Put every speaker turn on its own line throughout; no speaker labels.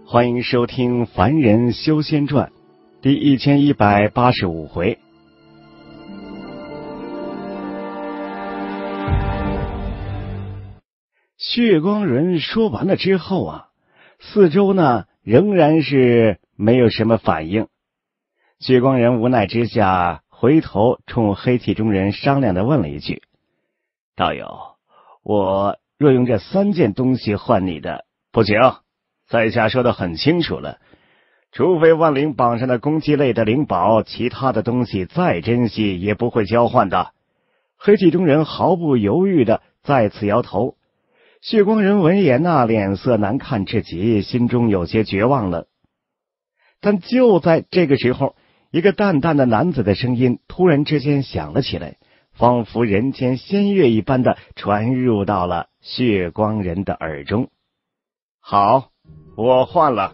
欢迎收听《凡人修仙传》第1185回。血光人说完了之后啊，四周呢仍然是没有什么反应。血光人无奈之下，回头冲黑气中人商量的问了一句：“道友，我若用这3件东西换你的，不行。在下说的很清楚了，除非万灵榜上的攻击类的灵宝，其他的东西再珍惜也不会交换的。”黑气中人毫不犹豫的再次摇头。血光人闻言脸色难看至极，心中有些绝望了。但就在这个时候，一个淡淡的男子的声音突然之间响了起来，仿佛人间仙乐一般的传入到了血光人的耳中。好，我换了。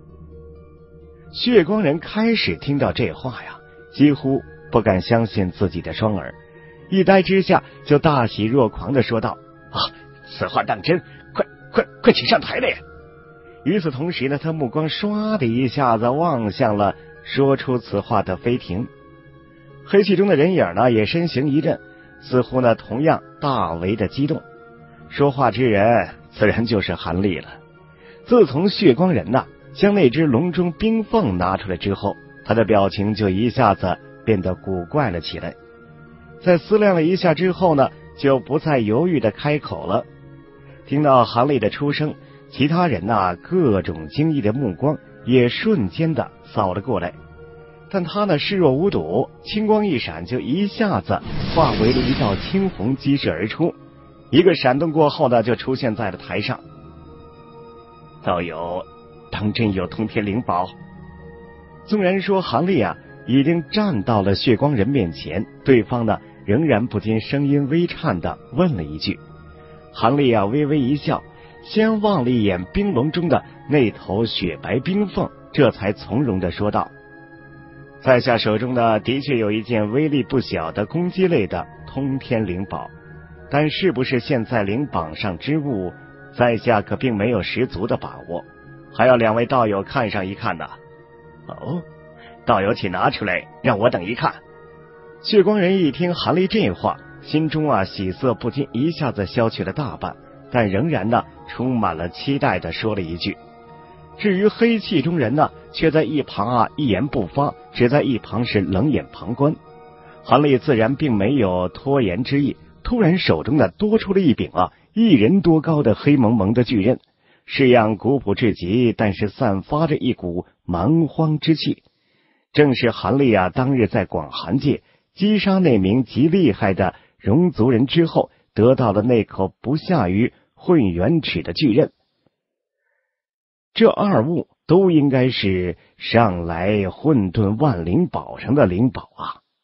血光人开始听到这话呀，几乎不敢相信自己的双耳，一呆之下就大喜若狂的说道：“啊，此话当真，快请上台来呀！”与此同时呢，他目光唰的一下子望向了说出此话的飞庭。黑气中的人影呢也身形一震，似乎呢同样大为的激动。说话之人自然就是韩立了。自从血光人将那只笼中冰凤拿出来之后，他的表情就一下子变得古怪了起来。在思量了一下之后呢，就不再犹豫的开口了。听到韩立的出声，其他人各种惊异的目光也瞬间的扫了过来，但他视若无睹，青光一闪，就一下子化为了一道青红激射而出，一个闪动过后呢，就出现在了台上。道友，当真有通天灵宝？纵然说韩立已经站到了血光人面前，对方呢仍然不禁声音微颤的问了一句。韩立微微一笑，先望了一眼冰笼中的那头雪白冰凤，这才从容的说道：“在下手中的确有一件威力不小的攻击类的通天灵宝，但是不是现在灵榜上之物，在下可并没有十足的把握，还要2位道友看上一看呢。”“哦，道友请拿出来，让我等一看。”血光人一听韩立这话，心中喜色不禁一下子消去了大半，但仍然充满了期待的说了一句。至于黑气中人却在一旁一言不发，只在一旁是冷眼旁观。韩立自然并没有拖延之意，突然手中多出了一柄1人多高的黑蒙蒙的巨刃，式样古朴至极，但是散发着一股蛮荒之气，正是韩立当日在广寒界击杀那名极厉害的戎族人之后得到了那口不下于混元尺的巨刃。这2物都应该是上来混沌万灵宝上的灵宝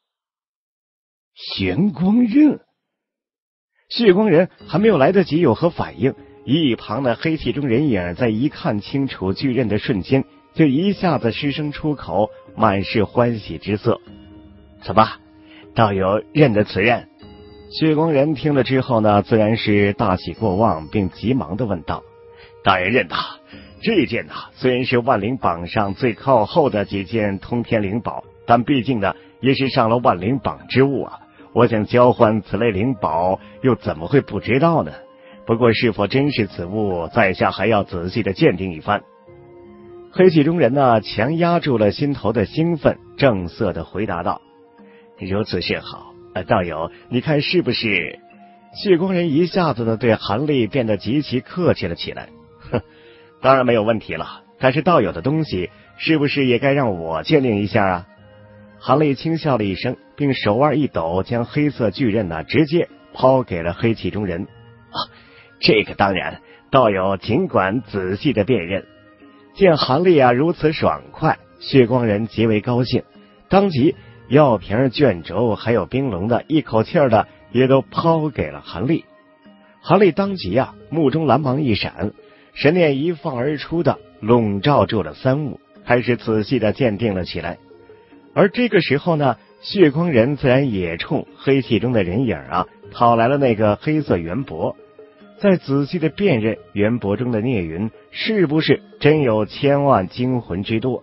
玄光刃。血光人还没有来得及有何反应，一旁的黑气中人影在一看清楚巨刃的瞬间，就一下子失声出口，满是欢喜之色：“怎么，道友认得此刃？”血光人听了之后呢，自然是大喜过望，并急忙的问道：“大人认得，这件虽然是万灵榜上最靠后的几件通天灵宝，但毕竟也是上了万灵榜之物我想交换此类灵宝，又怎么会不知道呢？不过是否真是此物，在下还要仔细的鉴定一番。”黑气中人强压住了心头的兴奋，正色的回答道：“如此甚好，道友你看是不是？”血光人一下子对韩立变得极其客气了起来：“哼，当然没有问题了，但是道友的东西是不是也该让我鉴定一下？”韩立轻笑了一声，并手腕一抖，将黑色巨刃直接抛给了黑气中人：“这个当然，道友尽管仔细的辨认。”见韩立如此爽快，血光人极为高兴，当即药瓶、卷轴还有冰笼一口气的也都抛给了韩立。韩立当即目中蓝芒一闪，神念一放而出的笼罩住了3物，开始仔细的鉴定了起来。而这个时候呢，血光人自然也冲黑气中的人影讨来了那个黑色圆帛。 再仔细的辨认袁伯中的聂云是不是真有千万精魂之多。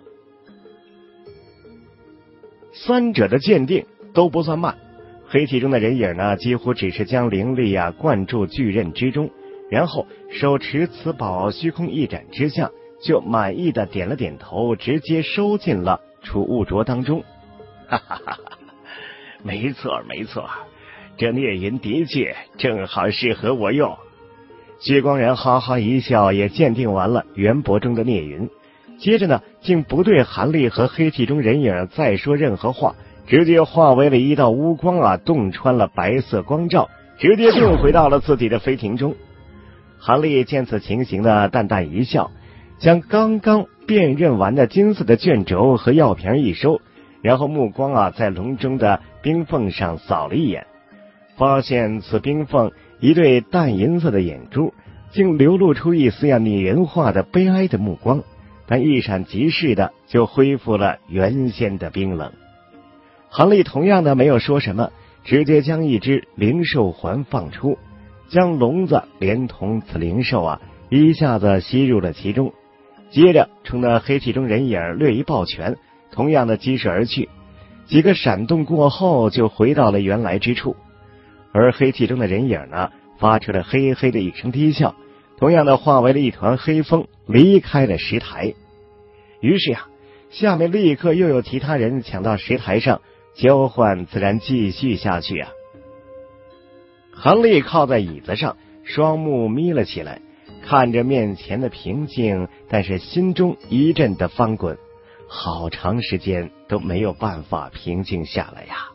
三者的鉴定都不算慢，黑气中的人影呢，几乎只是将灵力灌注巨刃之中，然后手持此宝虚空一展之下，就满意的点了点头，直接收进了储物镯当中。哈哈哈哈，没错没错，这聂云的确正好适合我用。薛光然哈哈一笑，也鉴定完了袁伯中的聂云，接着呢，竟不对韩立和黑气中人影再说任何话，直接化为了一道乌光洞穿了白色光罩，直接遁回到了自己的飞艇中。韩立见此情形呢，淡淡一笑，将刚刚辨认完的金色的卷轴和药瓶一收，然后目光在笼中的冰缝上扫了一眼，发现此冰缝一对淡银色的眼珠，竟流露出一丝拟人化的悲哀的目光，但一闪即逝的就恢复了原先的冰冷。韩立同样的没有说什么，直接将一只灵兽环放出，将笼子连同此灵兽一下子吸入了其中，接着冲那黑气中人影略一抱拳，同样的击射而去，几个闪动过后就回到了原来之处。而黑气中的人影呢，发出了嘿嘿的一声低笑，同样的化为了一团黑风，离开了石台。于是下面立刻又有其他人抢到石台上，交换自然继续下去。韩立靠在椅子上，双目眯了起来，看着面前的平静，但是心中一阵的翻滚，好长时间都没有办法平静下来呀。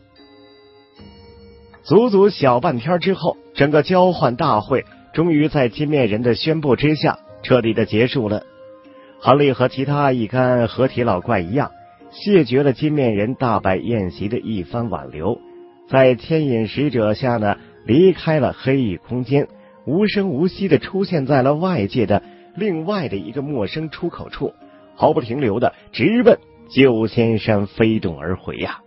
足足小半天之后，整个交换大会终于在金面人的宣布之下彻底的结束了。韩立和其他一干合体老怪一样，谢绝了金面人大摆宴席的一番挽留，在牵引使者下呢，离开了黑域空间，无声无息的出现在了外界的另外的一个陌生出口处，毫不停留的直奔九仙山飞动而回呀。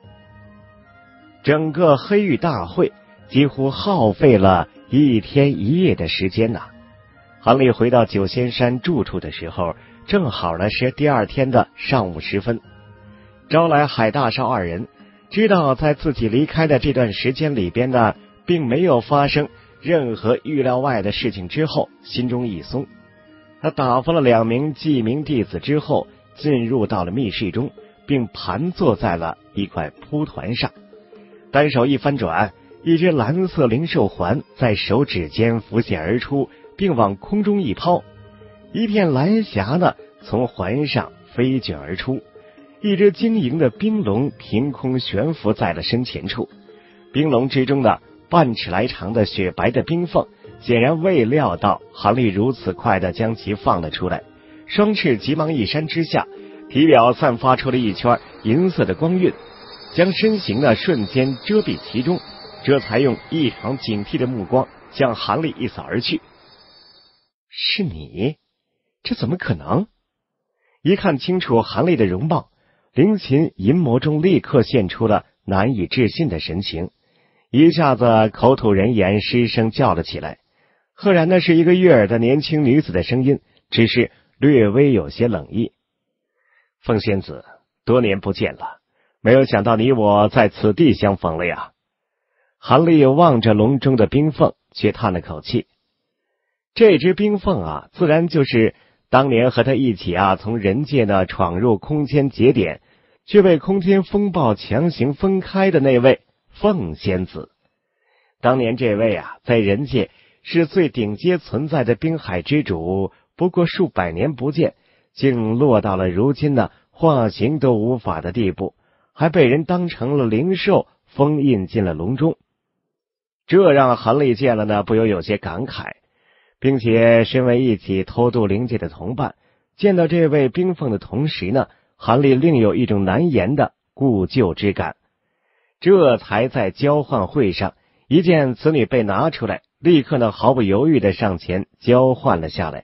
整个黑域大会几乎耗费了1天1夜的时间呐。韩立回到九仙山住处的时候，正好呢是第二天的上午时分，招来海大少二人，知道在自己离开的这段时间里边呢，并没有发生任何预料外的事情之后，心中一松。他打发了2名记名弟子之后，进入到了密室中，并盘坐在了一块铺团上，单手一翻转，一只蓝色灵兽环在手指间浮现而出，并往空中一抛，一片蓝霞呢从环上飞卷而出，一只晶莹的冰龙凭空悬浮在了身前处，冰龙之中的半尺来长的雪白的冰缝，显然未料到韩立如此快的将其放了出来，双翅急忙一扇之下，体表散发出了一圈银色的光晕，将身形呢瞬间遮蔽其中，这才用异常警惕的目光向韩立一扫而去。是你？这怎么可能？一看清楚韩立的容貌，灵琴银眸中立刻现出了难以置信的神情，一下子口吐人言，失声叫了起来。赫然那是一个悦耳的年轻女子的声音，只是略微有些冷意。凤仙子，多年不见了，没有想到你我在此地相逢了呀。韩立望着笼中的冰缝，却叹了口气。这只冰缝自然就是当年和他一起从人界呢闯入空间节点，却被空间风暴强行分开的那位凤仙子。当年这位在人界是最顶阶存在的冰海之主，不过数百年不见，竟落到了如今呢化形都无法的地步，还被人当成了灵兽封印进了笼中。这让韩立见了呢不由有些感慨，并且身为一起偷渡灵界的同伴，见到这位冰凤的同时呢，韩立另有一种难言的故旧之感。这才在交换会上一见此女被拿出来，立刻呢毫不犹豫的上前交换了下来。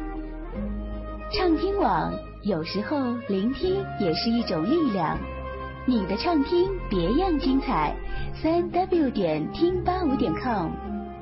畅听网，有时候聆听也是一种力量。 你的畅听别样精彩，3w 点听85.com。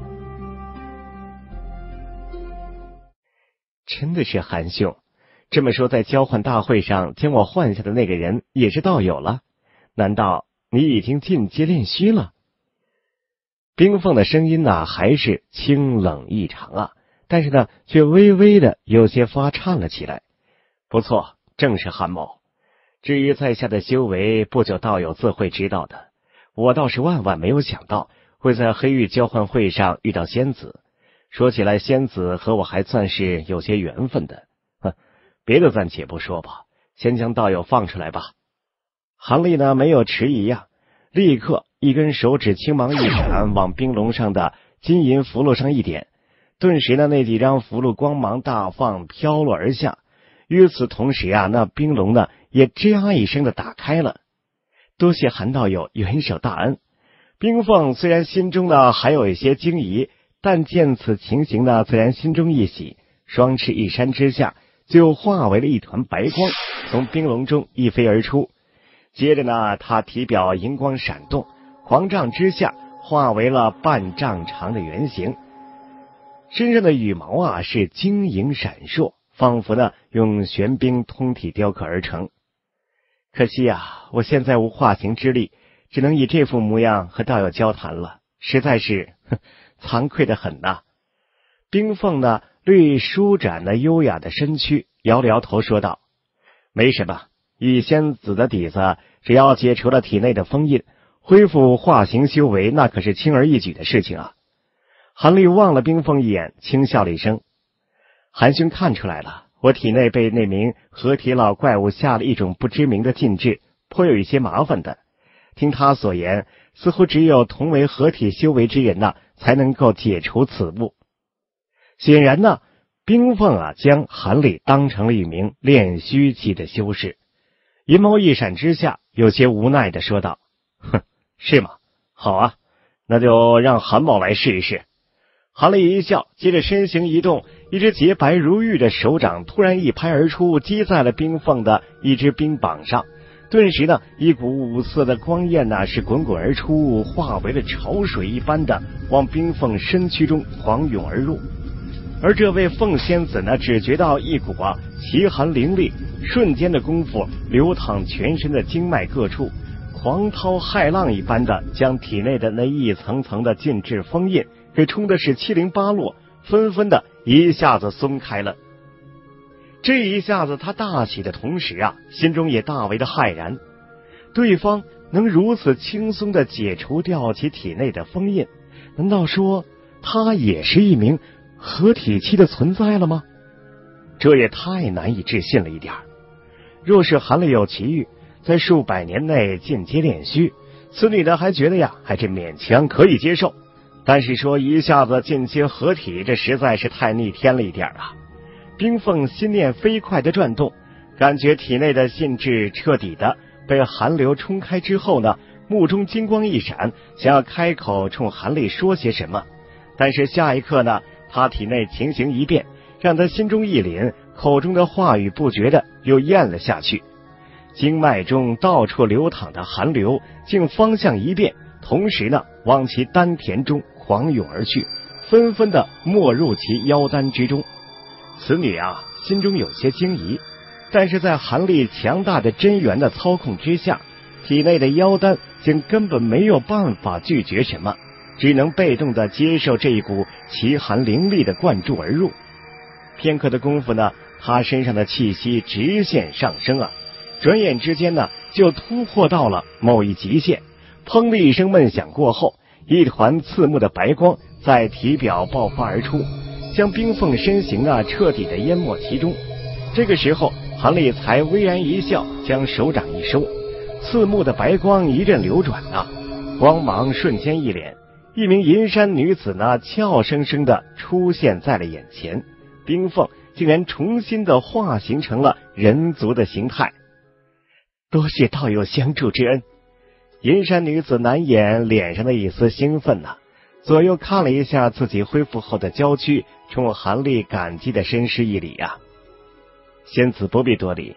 真的是韩兄，这么说在交换大会上将我换下的那个人也是道友了？难道你已经进阶炼虚了？冰凤的声音呢，还是清冷异常啊，但是呢，却微微的有些发颤了起来。不错，正是韩某。至于在下的修为，不久道友自会知道的。我倒是万万没有想到，会在黑域交换会上遇到仙子。说起来，仙子和我还算是有些缘分的。别的暂且不说吧，先将道友放出来吧。韩立呢，没有迟疑啊，立刻一根手指青芒一闪，往冰龙上的金银符箓上一点，顿时呢，那几张符箓光芒大放，飘落而下。与此同时啊，那冰龙呢也吱呀一声的打开了。多谢韩道友援手大恩。冰凤虽然心中呢还有一些惊疑，但见此情形呢，自然心中一喜，双翅一扇之下，就化为了一团白光，从冰龙中一飞而出。接着呢，他体表银光闪动，狂杖之下化为了半丈长的圆形，身上的羽毛啊是晶莹闪烁，仿佛呢用玄冰通体雕刻而成。可惜啊，我现在无化形之力，只能以这副模样和道友交谈了，实在是惭愧的很呐。冰凤呢略舒展了优雅的身躯，摇了摇头说道：没什么，以仙子的底子，只要解除了体内的封印，恢复化形修为，那可是轻而易举的事情啊。韩立望了冰凤一眼，轻笑了一声：韩兄看出来了，我体内被那名合体老怪物下了一种不知名的禁制，颇有一些麻烦的。听他所言，似乎只有同为合体修为之人才能够解除此物。显然呢，冰凤啊将韩立当成了一名炼虚期的修士。银眸一闪之下，有些无奈的说道：是吗？好啊，那就让韩某来试一试。韩立一笑，接着身形一动，一只洁白如玉的手掌突然一拍而出，击在了冰凤的一只冰膀上。顿时呢，一股五色的光焰是滚滚而出，化为了潮水一般的往冰凤身躯中狂涌而入。而这位凤仙子呢，只觉到一股奇寒灵力，瞬间的功夫流淌全身的经脉各处，狂涛骇浪一般的将体内的那一层层的禁制封印给冲的是七零八落，纷纷的一下子松开了。这一下子他大喜的同时心中也大为的骇然。对方能如此轻松的解除掉其体内的封印，难道说他也是一名合体期的存在了吗？这也太难以置信了一点。若是韩立有奇遇，在数百年内进阶炼虚，此女的还觉得还是勉强可以接受。但是说一下子进阶合体，这实在是太逆天了一点啊！冰凤心念飞快的转动，感觉体内的禁制彻底的被寒流冲开之后呢，目中金光一闪，想要开口冲韩立说些什么。但是下一刻呢，他体内情形一变，让他心中一凛，口中的话语不觉的又咽了下去。经脉中到处流淌的寒流竟方向一变，同时呢往其丹田中狂涌而去，纷纷的没入其腰丹之中。此女心中有些惊疑，但是在韩立强大的真元的操控之下，体内的妖丹竟根本没有办法拒绝什么，只能被动的接受这一股奇寒灵力的灌注而入。片刻的功夫呢，他身上的气息直线上升转眼之间呢就突破到了某一极限。砰的一声闷响过后，一团刺目的白光在体表爆发而出，将冰凤身形彻底的淹没其中。这个时候，韩立才微然一笑，将手掌一收，刺目的白光一阵流转光芒瞬间一敛，一名银山女子俏生生的出现在了眼前。冰凤竟然重新的化形成了人族的形态。多谢道友相助之恩。银山女子难掩脸上的一丝兴奋左右看了一下自己恢复后的娇躯，冲韩立感激的深施一礼仙子不必多礼，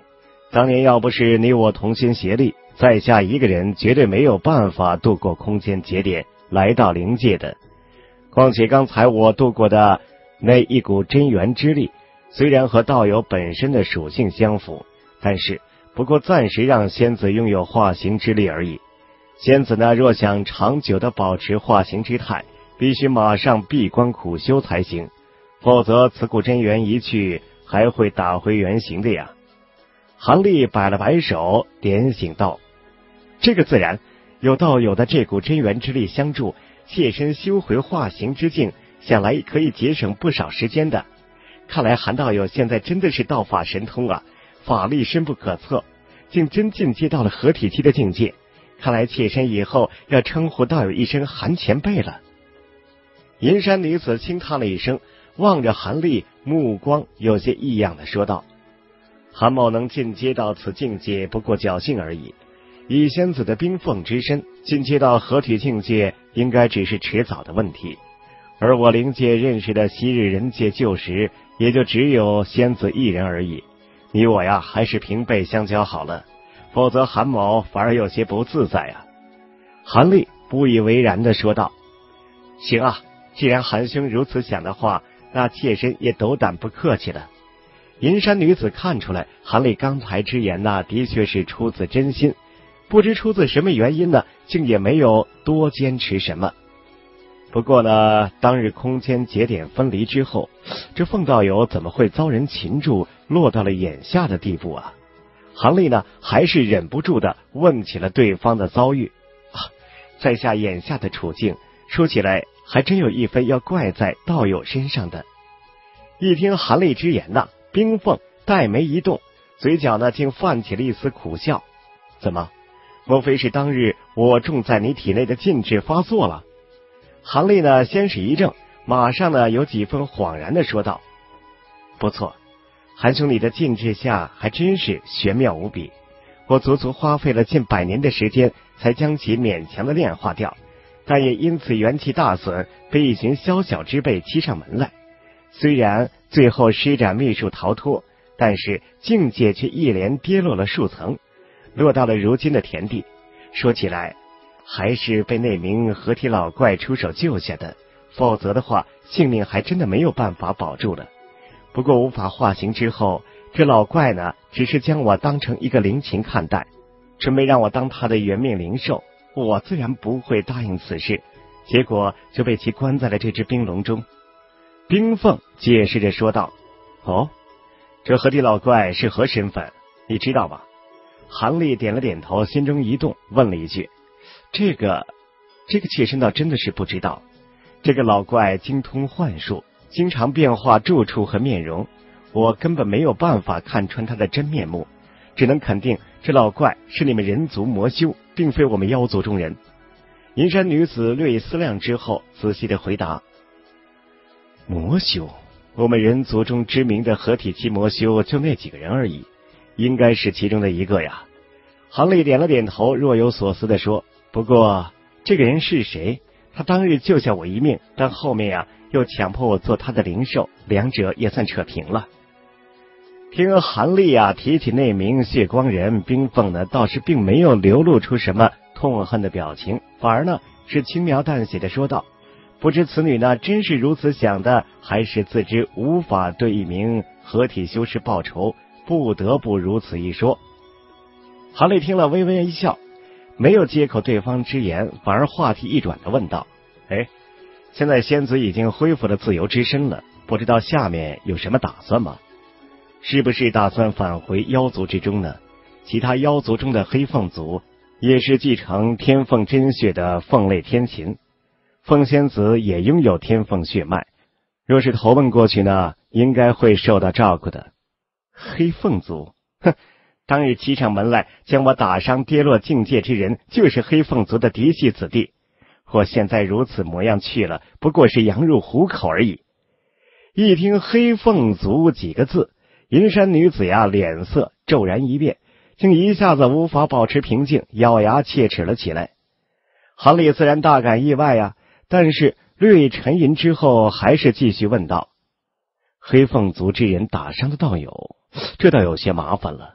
当年要不是你我同心协力，在下一个人绝对没有办法渡过空间节点来到灵界的。况且刚才我渡过的那一股真元之力，虽然和道友本身的属性相符，但是不过暂时让仙子拥有化形之力而已。仙子呢，若想长久的保持化形之态，必须马上闭关苦修才行，否则此股真元一去，还会打回原形的呀。韩立摆了摆手，点醒道：这个自然，有道友的这股真元之力相助，切身修回化形之境，想来可以节省不少时间的。看来韩道友现在真的是道法神通啊，法力深不可测，竟真进阶到了合体期的境界。看来切身以后要称呼道友一声韩前辈了。银山女子轻叹了一声，望着韩立，目光有些异样的说道：韩某能进阶到此境界，不过侥幸而已。以仙子的冰凤之身，进阶到合体境界，应该只是迟早的问题。而我灵界认识的昔日人界旧时，也就只有仙子一人而已。你我呀，还是平辈相交好了，否则韩某反而有些不自在啊。韩立不以为然的说道：行啊，既然韩兄如此想的话，那妾身也斗胆不客气了。银山女子看出来韩立刚才之言的确是出自真心，不知出自什么原因呢，竟也没有多坚持什么。不过呢，当日空间节点分离之后，这凤道友怎么会遭人擒住，落到了眼下的地步啊？韩立呢，还是忍不住的问起了对方的遭遇。在下眼下的处境，说起来还真有一分要怪在道友身上的。一听韩立之言呢，冰凤黛眉一动，嘴角呢竟泛起了一丝苦笑。怎么，莫非是当日我种在你体内的禁制发作了？韩立呢先是一怔，马上呢有几分恍然的说道：不错，韩兄你的禁制下还真是玄妙无比，我足足花费了近100年的时间才将其勉强的炼化掉，但也因此元气大损，被一群宵小之辈欺上门来。虽然最后施展秘术逃脱，但是境界却一连跌落了数层，落到了如今的田地。说起来还是被那名合体老怪出手救下的，否则的话性命还真的没有办法保住了。不过无法化形之后，这老怪呢只是将我当成一个灵禽看待，准备让我当他的原命灵兽，我自然不会答应此事，结果就被其关在了这只冰笼中。冰凤解释着说道：哦，这合体老怪是何身份，你知道吗？韩立点了点头，心中一动，问了一句：这个妾身倒真的是不知道。这个老怪精通幻术，经常变化住处和面容，我根本没有办法看穿他的真面目，只能肯定这老怪是你们人族魔修，并非我们妖族中人。银山女子略一思量之后，仔细的回答：魔修，我们人族中知名的合体期魔修就那几个人而已，应该是其中的一个呀。韩立点了点头，若有所思的说：不过这个人是谁？他当日救下我一命，但后面又强迫我做他的灵兽，两者也算扯平了。听韩立提起那名血光人，冰凤呢倒是并没有流露出什么痛恨的表情，反而呢是轻描淡写的说道：不知此女呢真是如此想的，还是自知无法对一名合体修士报仇，不得不如此一说。韩立听了微微一笑，没有接口对方之言，反而话题一转的问道：现在仙子已经恢复了自由之身了，不知道下面有什么打算吗？是不是打算返回妖族之中呢？其他妖族中的黑凤族也是继承天凤真血的凤类天禽，凤仙子也拥有天凤血脉，若是投奔过去呢，应该会受到照顾的。黑凤族，哼！当日欺上门来将我打伤跌落境界之人，就是黑凤族的嫡系子弟。我现在如此模样去了，不过是羊入虎口而已。一听黑凤族几个字，银山女子脸色骤然一变，竟一下子无法保持平静，咬牙切齿了起来。韩立自然大感意外但是略一沉吟之后，还是继续问道：黑凤族之人打伤的道友，这倒有些麻烦了。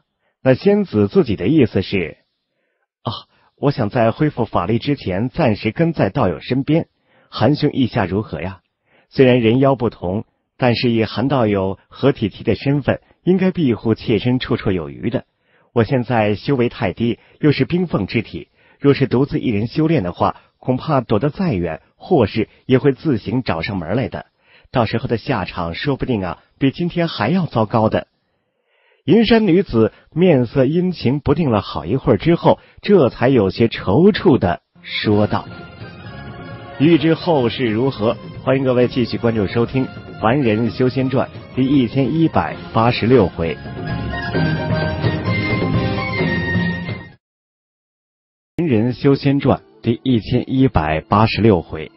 那仙子自己的意思是，我想在恢复法力之前暂时跟在道友身边，韩兄意下如何呀？虽然人妖不同，但是以韩道友合体期的身份，应该庇护妾身绰绰有余的。我现在修为太低，又是冰凤之体，若是独自一人修炼的话，恐怕躲得再远，祸事也会自行找上门来的。到时候的下场说不定比今天还要糟糕的。银山女子面色阴晴不定了好一会儿之后，这才有些踌躇的说道。欲知后事如何，欢迎各位继续关注收听《凡人修仙传》第1186回。凡人修仙传第1186回。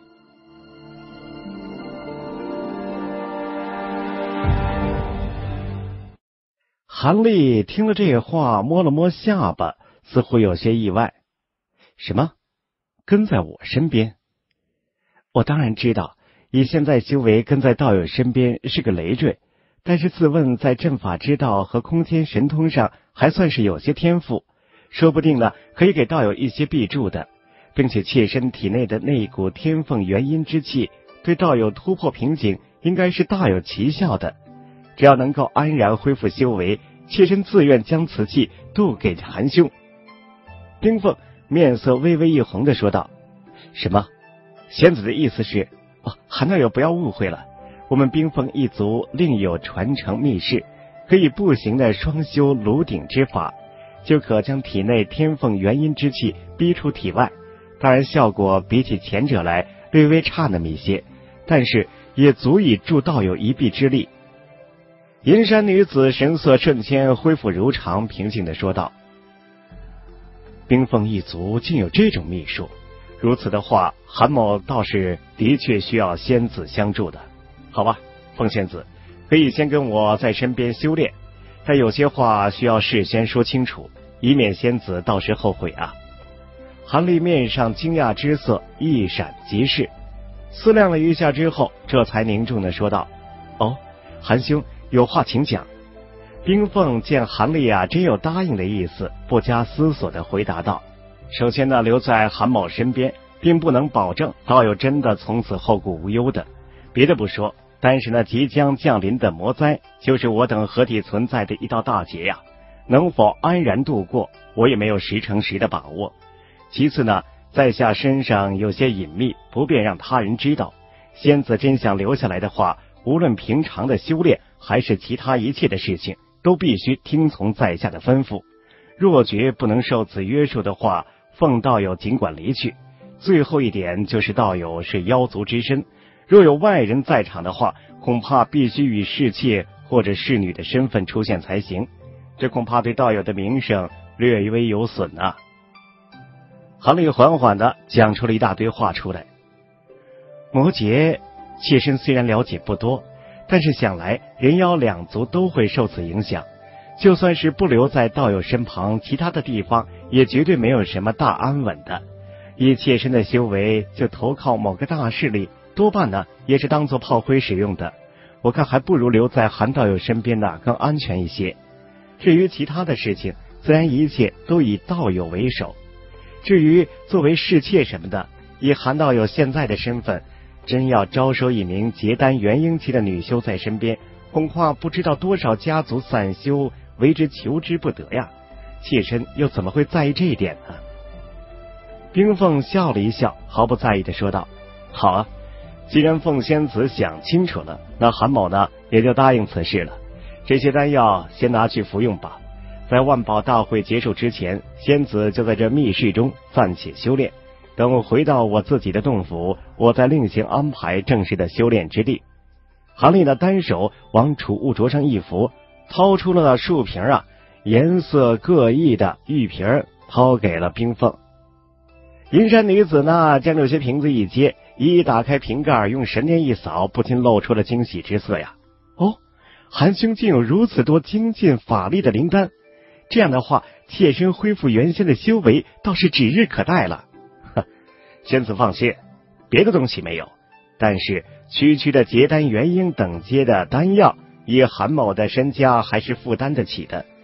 韩立听了这话，摸了摸下巴，似乎有些意外。什么？跟在我身边？我当然知道，以现在修为跟在道友身边是个累赘，但是自问在阵法之道和空间神通上还算是有些天赋，说不定可以给道友一些臂助的，并且妾身体内的那一股天凤元阴之气，对道友突破瓶颈应该是大有奇效的。只要能够安然恢复修为，妾身自愿将此气渡给韩兄。冰凤面色微微一红的说道。什么？仙子的意思是，韩道友不要误会了，我们冰凤一族另有传承秘式，可以步行的双修炉鼎之法，就可将体内天凤元阴之气逼出体外。当然效果比起前者来略微差那么一些，但是也足以助道友一臂之力。银山女子神色瞬间恢复如常，平静地说道。冰凤一族竟有这种秘术，如此的话，韩某倒是的确需要仙子相助的。好吧，凤仙子可以先跟我在身边修炼，但有些话需要事先说清楚，以免仙子到时后悔啊。韩立面上惊讶之色一闪即逝，思量了一下之后，这才凝重地说道。韩兄有话请讲。冰凤见韩立真有答应的意思，不加思索地回答道。首先留在韩某身边并不能保证道友真的从此后顾无忧的，别的不说，但是即将降临的魔灾就是我等合体存在的一道大劫呀，能否安然度过，我也没有10%的把握。其次在下身上有些隐秘，不便让他人知道，仙子真想留下来的话，无论平常的修炼还是其他一切的事情，都必须听从在下的吩咐。若觉不能受此约束的话，奉道友尽管离去。最后一点就是道友是妖族之身，若有外人在场的话，恐怕必须以侍妾或者侍女的身份出现才行，这恐怕对道友的名声略微有损啊。韩立缓缓地讲出了一大堆话出来。魔劫，妾身虽然了解不多，但是想来人妖两族都会受此影响，就算是不留在道友身旁，其他的地方也绝对没有什么大安稳的。以妾身的修为，就投靠某个大势力，多半也是当作炮灰使用的。我看还不如留在韩道友身边更安全一些。至于其他的事情，自然一切都以道友为首。至于作为侍妾什么的，以韩道友现在的身份，真要招收一名结丹元婴期的女修在身边，恐怕不知道多少家族散修为之求之不得呀。妾身又怎么会在意这一点呢？冰凤笑了一笑，毫不在意地说道。好啊，既然凤仙子想清楚了，那韩某也就答应此事了。这些丹药先拿去服用吧，在万宝大会结束之前，仙子就在这密室中暂且修炼，等我回到我自己的洞府，我再另行安排正式的修炼之地。韩立单手往储物桌上一扶，掏出了数瓶颜色各异的玉瓶，抛给了冰凤。银山女子将这些瓶子一接，一打开瓶盖，用神念一扫，不禁露出了惊喜之色呀。韩兄竟有如此多精进法力的灵丹，这样的话，妾身恢复原先的修为倒是指日可待了。仙子放心，别的东西没有，但是区区的结丹元婴等阶的丹药，以韩某的身家还是负担得起的。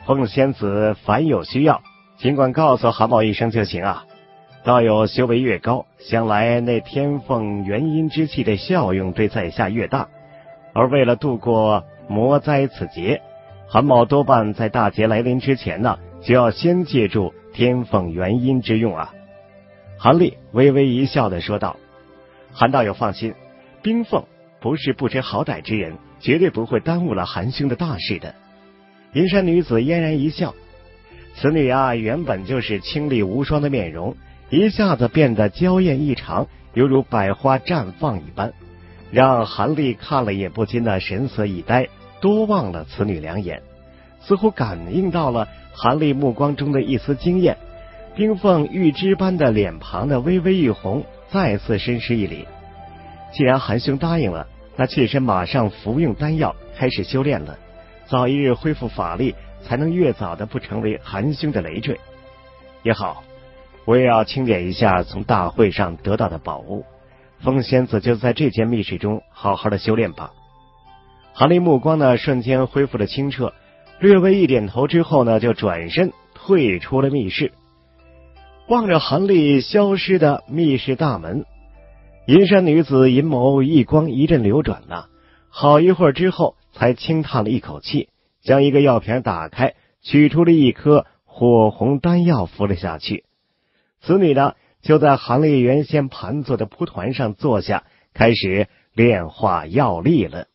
凤仙子凡有需要，尽管告诉韩某一声就行啊。道友修为越高，想来那天凤元阴之气的效用对在下越大。而为了度过魔灾此劫，韩某多半在大劫来临之前呢，就要先借助天凤元阴之用啊。韩立微微一笑地说道：韩道友放心，冰凤不是不知好歹之人，绝对不会耽误了韩兄的大事的。银山女子嫣然一笑，此女啊，原本就是清丽无双的面容，一下子变得娇艳异常，犹如百花绽放一般，让韩立看了也不禁的神色一呆，多望了此女两眼，似乎感应到了韩立目光中的一丝惊艳。冰凤玉枝般的脸庞的微微一红，再次深施一礼。既然韩兄答应了，那妾身马上服用丹药，开始修炼了，早一日恢复法力，才能越早的不成为韩兄的累赘。也好，我也要清点一下从大会上得到的宝物，凤仙子就在这间密室中好好的修炼吧。韩立目光呢瞬间恢复了清澈，略微一点头之后呢，就转身退出了密室。望着韩立消失的密室大门，银山女子银眸一光一阵流转呐，好一会儿之后才轻叹了一口气，将一个药瓶打开，取出了一颗火红丹药服了下去。此女呢，就在韩立原先盘坐的蒲团上坐下，开始炼化药力了。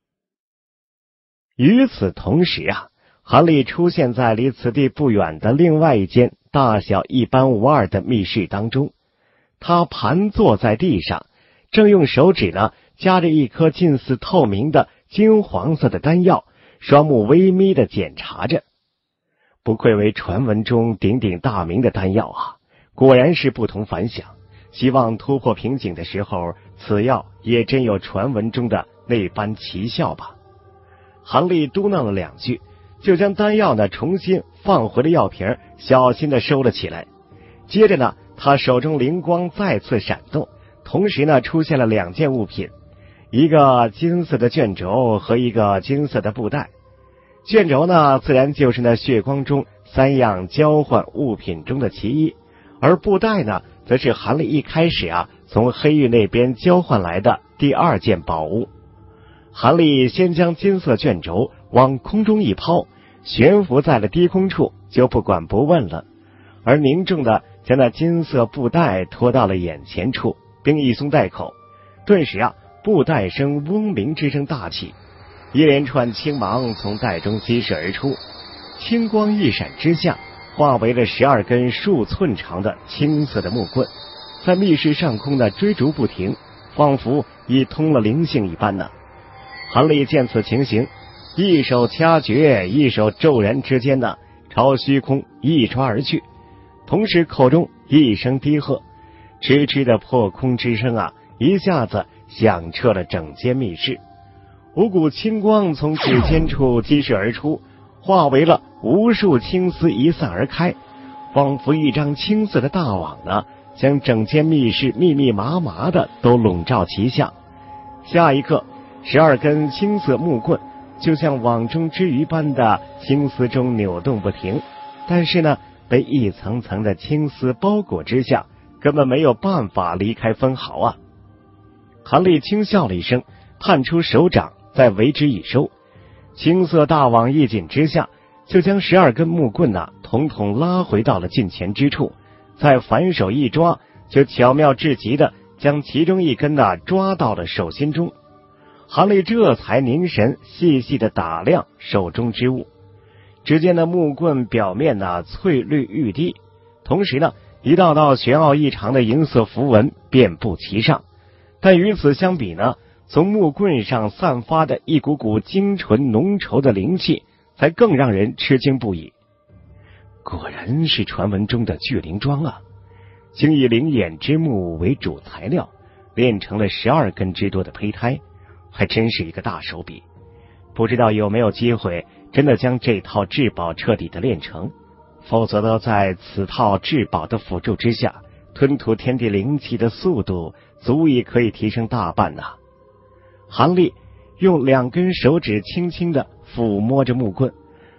与此同时啊，韩立出现在离此地不远的另外一间大小一般无二的密室当中。他盘坐在地上，正用手指呢夹着一颗近似透明的金黄色的丹药，双目微眯地检查着。不愧为传闻中鼎鼎大名的丹药啊，果然是不同凡响。希望突破瓶颈的时候，此药也真有传闻中的那般奇效吧。韩立嘟囔了两句，就将丹药呢重新放回了药瓶，小心地收了起来。接着呢，他手中灵光再次闪动，同时呢出现了两件物品，一个金色的卷轴和一个金色的布袋。卷轴呢自然就是那血光中三样交换物品中的其一，而布袋呢则是韩立一开始啊从黑玉那边交换来的第二件宝物。韩立先将金色卷轴往空中一抛，悬浮在了低空处，就不管不问了，而凝重的将那金色布袋拖到了眼前处，并一松袋口，顿时啊布袋声嗡鸣之声大起，一连串青芒从袋中激射而出，青光一闪之下，化为了12根数寸长的青色的木棍，在密室上空的追逐不停，仿佛已通了灵性一般呢。韩立见此情形，一手掐诀，一手骤然之间呢，朝虚空一抓而去，同时口中一声低喝，吱吱的破空之声啊，一下子响彻了整间密室。五股青光从指尖处激射而出，化为了无数青丝一散而开，仿佛一张青色的大网呢，将整间密室密密麻麻的都笼罩其下。下一刻，12根青色木棍就像网中之鱼般的青丝中扭动不停，但是呢，被一层层的青丝包裹之下，根本没有办法离开分毫啊。韩立轻笑了一声，探出手掌，再为之一收，青色大网一紧之下，就将12根木棍呢统统拉回到了近前之处，再反手一抓，就巧妙至极的将其中一根呢抓到了手心中。韩立这才凝神细细的打量手中之物，只见那木棍表面呢翠绿欲滴，同时呢一道道玄奥异常的银色符文遍布其上，但与此相比呢，从木棍上散发的一股股精纯浓稠的灵气才更让人吃惊不已。果然是传闻中的聚灵桩啊，竟以灵眼之木为主材料，炼成了12根之多的胚胎，还真是一个大手笔。不知道有没有机会真的将这套至宝彻底的炼成，否则呢，在此套至宝的辅助之下，吞吐天地灵气的速度足以可以提升大半呐。韩立用2根手指轻轻的抚摸着木棍，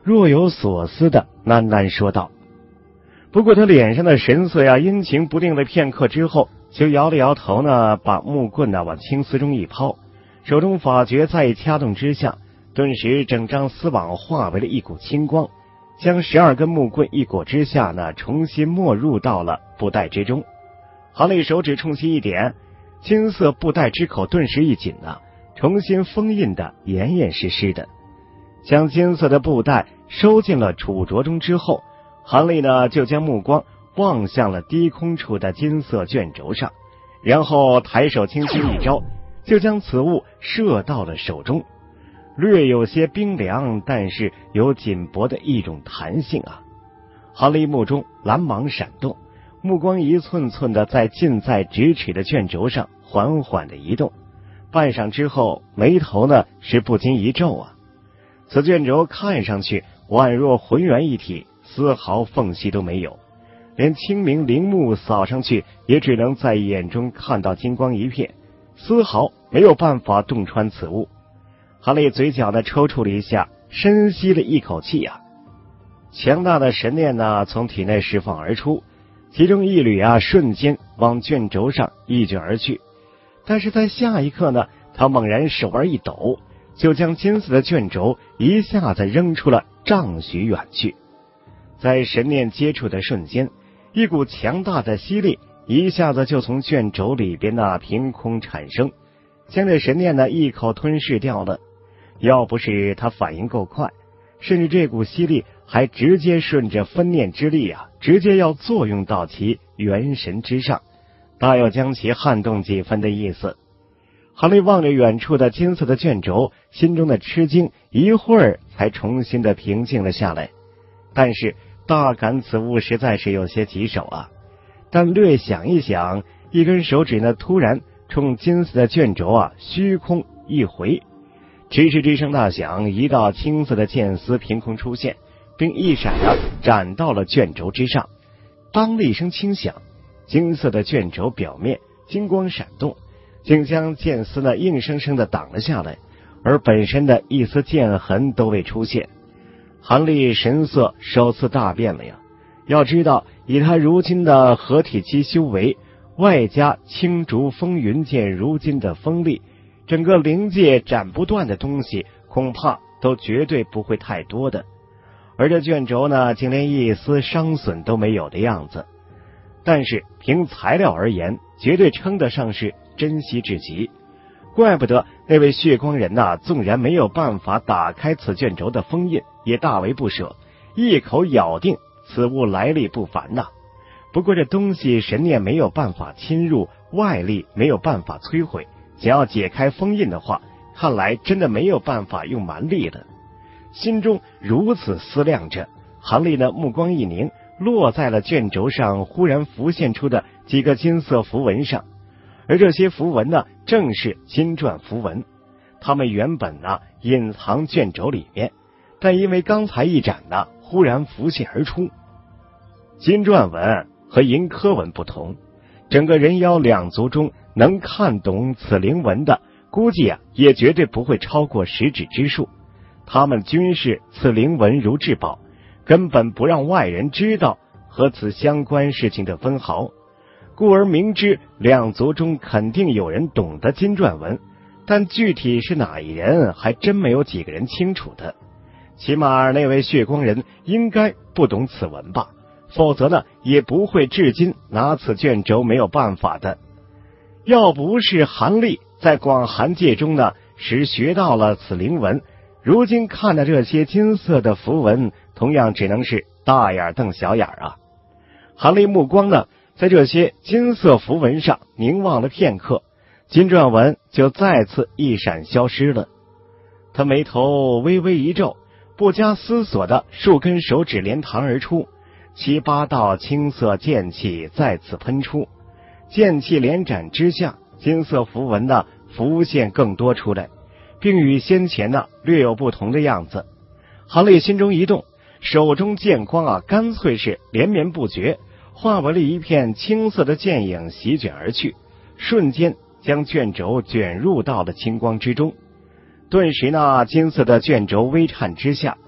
若有所思的喃喃说道。不过他脸上的神色呀，阴晴不定的片刻之后，就摇了摇头呢，把木棍呢往青丝中一抛，手中法诀再一掐动之下，顿时整张丝网化为了一股青光，将12根木棍一裹之下呢，重新没入到了布袋之中。韩立手指冲其一点，金色布袋之口顿时一紧啊，重新封印的严严实实的。将金色的布袋收进了杵镯中之后，韩立呢就将目光望向了低空处的金色卷轴上，然后抬手轻轻一招，就将此物射到了手中。略有些冰凉，但是有紧薄的一种弹性啊。韩立目中蓝芒闪动，目光一寸寸的在近在咫尺的卷轴上缓缓的移动，半晌之后，眉头呢是不禁一皱啊。此卷轴看上去宛若浑圆一体，丝毫缝隙都没有，连清明灵目扫上去也只能在眼中看到金光一片，丝毫没有办法洞穿此物。韩立嘴角呢抽搐了一下，深吸了一口气啊。强大的神念呢从体内释放而出，其中一缕啊瞬间往卷轴上一卷而去，但是在下一刻呢，他猛然手腕一抖，就将金色的卷轴一下子扔出了丈许远去。在神念接触的瞬间，一股强大的吸力一下子就从卷轴里边呢凭空产生，将这神念呢一口吞噬掉了。要不是他反应够快，甚至这股吸力还直接顺着分念之力啊，直接要作用到其元神之上，大要将其撼动几分的意思。韩立望着远处的金色的卷轴，心中的吃惊一会儿才重新的平静了下来。但是大感此物实在是有些棘手啊。但略想一想，一根手指呢突然冲金色的卷轴啊虚空一回，吱吱之声大响，一道青色的剑丝凭空出现，并一闪啊斩到了卷轴之上。当了一声轻响，金色的卷轴表面金光闪动，竟将剑丝呢硬生生的挡了下来，而本身的一丝剑痕都未出现。韩立神色首次大变了呀！要知道，以他如今的合体期修为，外加青竹风云剑如今的锋利，整个灵界斩不断的东西恐怕都绝对不会太多的。而这卷轴呢，竟连一丝伤损都没有的样子。但是凭材料而言，绝对称得上是珍惜至极。怪不得那位血光人呐，纵然没有办法打开此卷轴的封印，也大为不舍，一口咬定此物来历不凡呐。不过这东西神念没有办法侵入，外力没有办法摧毁，想要解开封印的话，看来真的没有办法用蛮力了。心中如此思量着，韩立呢目光一凝，落在了卷轴上忽然浮现出的几个金色符文上。而这些符文呢，正是金篆符文。它们原本呢隐藏卷轴里面，但因为刚才一斩呢，忽然浮现而出。金篆文和银刻文不同，整个人妖两族中能看懂此灵文的，估计啊也绝对不会超过10指之数。他们均视此灵文如至宝，根本不让外人知道和此相关事情的分毫。故而明知两族中肯定有人懂得金篆文，但具体是哪一人还真没有几个人清楚的。起码那位血光人应该不懂此文吧，否则呢也不会至今拿此卷轴没有办法的。要不是韩立在广寒界中呢时学到了此灵文，如今看的这些金色的符文，同样只能是大眼瞪小眼啊。韩立目光呢在这些金色符文上凝望了片刻，金篆文就再次一闪消失了。他眉头微微一皱，不加思索的数根手指连弹而出，7、8道青色剑气再次喷出，剑气连斩之下，金色符文呢浮现更多出来，并与先前呢略有不同的样子。韩立心中一动，手中剑光啊干脆是连绵不绝，化为了一片青色的剑影席卷而去，瞬间将卷轴卷入到了青光之中。顿时呢金色的卷轴微颤之下，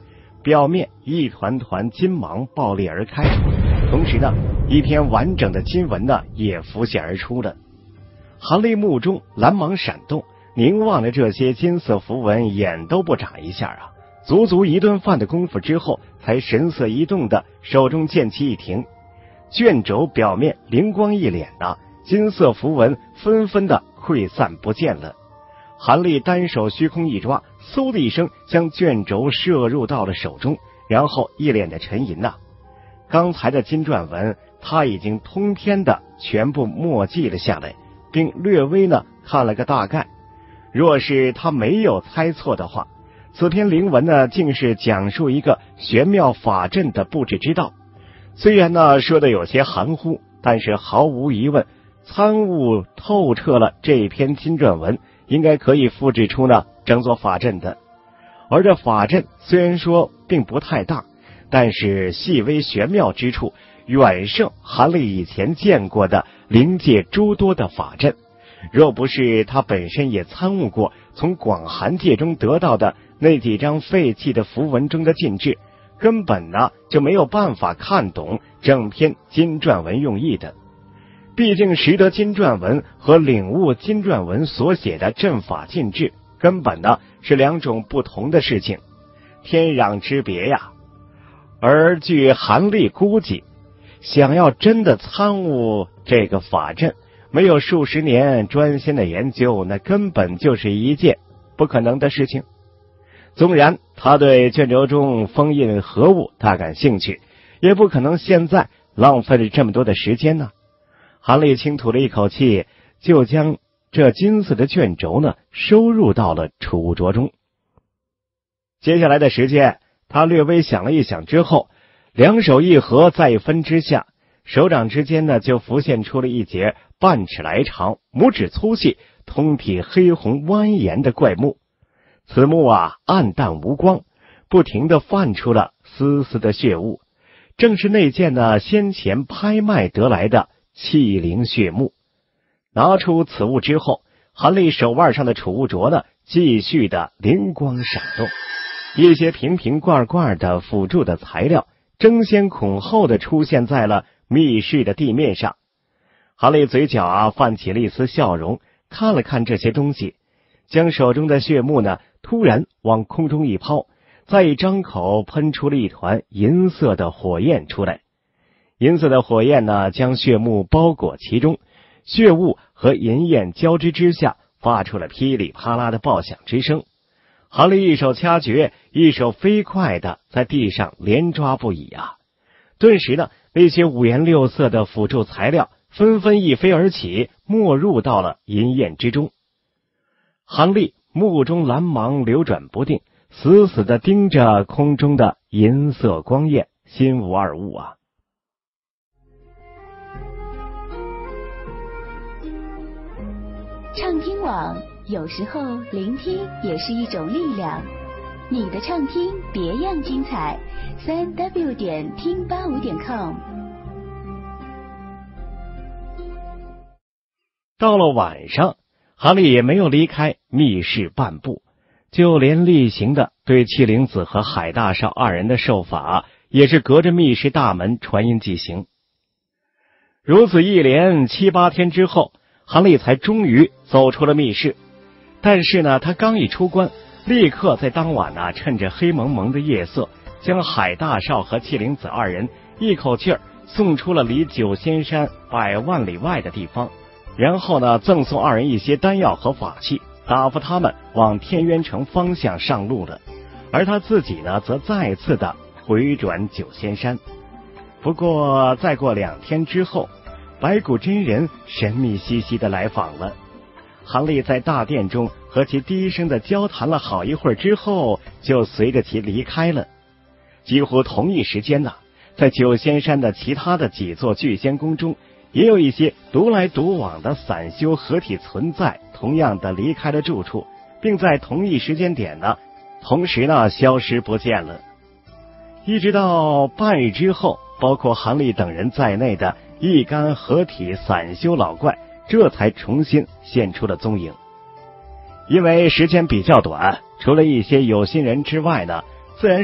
表面一团团金芒爆裂而开，同时呢，一篇完整的金文呢也浮现而出了。韩立目中蓝芒闪动，凝望着这些金色符文，眼都不眨一下啊！足足一顿饭的功夫之后，才神色一动的手中剑气一停，卷轴表面灵光一敛啊，金色符文纷纷的溃散不见了。韩立单手虚空一抓，嗖的一声将卷轴射入到了手中，然后一脸的沉吟啊。刚才的金篆文他已经通篇的全部默记了下来，并略微呢看了个大概。若是他没有猜错的话，此篇灵文呢竟是讲述一个玄妙法阵的布置之道。虽然呢说的有些含糊，但是毫无疑问参悟透彻了这篇金篆文，应该可以复制出呢整座法阵的。而这法阵虽然说并不太大，但是细微玄妙之处远胜韩立以前见过的灵界诸多的法阵。若不是他本身也参悟过从广寒界中得到的那几张废弃的符文中的禁制，根本呢就没有办法看懂整篇金篆文用意的。毕竟识得金篆文和领悟金篆文所写的阵法禁制根本呢是两种不同的事情，天壤之别呀。而据韩立估计，想要真的参悟这个法阵，没有数十年专心的研究，那根本就是一件不可能的事情。纵然他对卷轴中封印何物大感兴趣，也不可能现在浪费了这么多的时间呢。韩立轻吐了一口气，就将这金色的卷轴呢收入到了储物桌中。接下来的时间，他略微想了一想之后，两手一合，再分之下，手掌之间呢就浮现出了一截半尺来长、拇指粗细、通体黑红蜿蜒的怪木。此木啊暗淡无光，不停地泛出了丝丝的血雾，正是那件呢先前拍卖得来的气灵血木。拿出此物之后，韩立手腕上的储物镯呢继续的灵光闪动，一些瓶瓶罐罐的辅助的材料争先恐后的出现在了密室的地面上。韩立嘴角啊泛起了一丝笑容，看了看这些东西，将手中的血木呢突然往空中一抛，再一张口喷出了一团银色的火焰出来。银色的火焰呢将血木包裹其中，血雾和银焰交织之下，发出了噼里啪啦的爆响之声。韩立一手掐诀，一手飞快的在地上连抓不已啊！顿时呢，那些五颜六色的辅助材料纷纷一飞而起，没入到了银焰之中。韩立目中蓝芒流转不定，死死的盯着空中的银色光焰，心无二物啊！
畅听网，有时候聆听也是一种力量。你的畅听别样精彩，3w 点听85.com。
到了晚上，韩立也没有离开密室半步，就连例行的对戚灵子和海大少二人的受法，也是隔着密室大门传音进行。如此一连7、8天之后，韩立才终于走出了密室。但是呢，他刚一出关，立刻在当晚呢，趁着黑蒙蒙的夜色，将海大少和戚灵子二人一口气儿送出了离九仙山100万里外的地方，然后呢，赠送二人一些丹药和法器，打发他们往天渊城方向上路了。而他自己呢，则再次的回转九仙山。不过再过2天之后，白骨真人神秘兮兮的来访了。韩立在大殿中和其低声的交谈了好一会儿之后，就随着其离开了。几乎同一时间呢，在九仙山的其他的几座聚仙宫中，也有一些独来独往的散修合体存在，同样的离开了住处，并在同一时间点呢，同时呢消失不见了。一直到半日之后，包括韩立等人在内的一干合体散修老怪，这才重新现出了踪影。因为时间比较短，除了一些有心人之外呢，自然是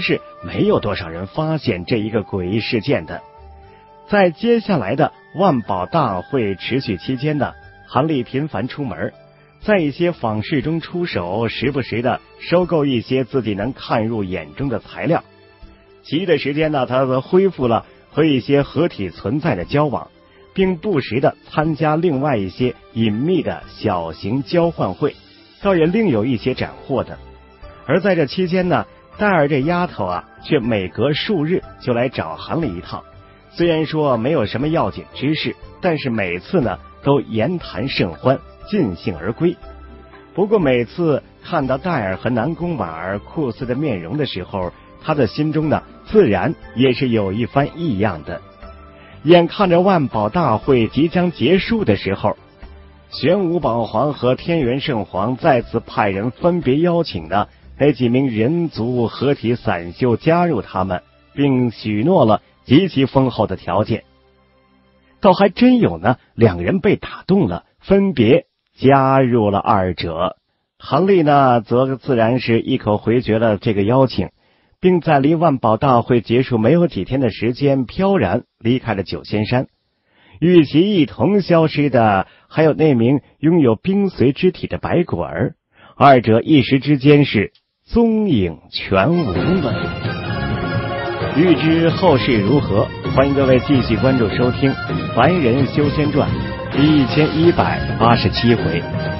没有多少人发现这一个诡异事件的。在接下来的万宝大会持续期间呢，韩立频繁出门，在一些坊市中出手，时不时的收购一些自己能看入眼中的材料。其余的时间呢，他则恢复了和一些合体存在的交往，并不时的参加另外一些隐秘的小型交换会，倒也另有一些斩获的。而在这期间呢，戴尔这丫头啊，却每隔数日就来找韩立一趟。虽然说没有什么要紧之事，但是每次呢都言谈甚欢，尽兴而归。不过每次看到戴尔和南宫婉儿酷似的面容的时候，他的心中呢自然也是有一番异样的。眼看着万宝大会即将结束的时候，玄武宝皇和天元圣皇再次派人分别邀请的那几名人族合体散修加入他们，并许诺了极其丰厚的条件。倒还真有呢，两人被打动了，分别加入了二者。韩立呢则自然是一口回绝了这个邀请，并在离万宝大会结束没有几天的时间飘然离开了九仙山。与其一同消失的还有那名拥有冰髓之体的白果儿，二者一时之间是踪影全无了。欲知后事如何，欢迎各位继续关注收听《凡人修仙传》第1187回。